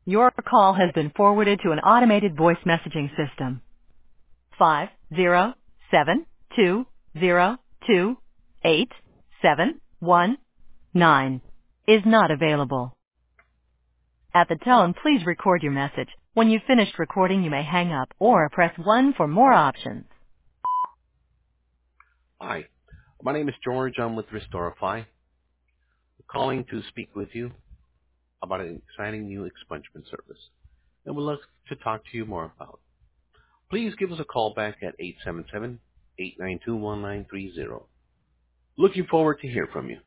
Your call has been forwarded to an automated voice messaging system. 507202871 is not available. At the tone, please record your message. When you've finished recording, you may hang up or press 1 for more options. Hi, my name is George. I'm with Restorify. Calling to speak with you about an exciting new expungement service and would love to talk to you more about. Please give us a call back at 877-892-1930. Looking forward to hear from you.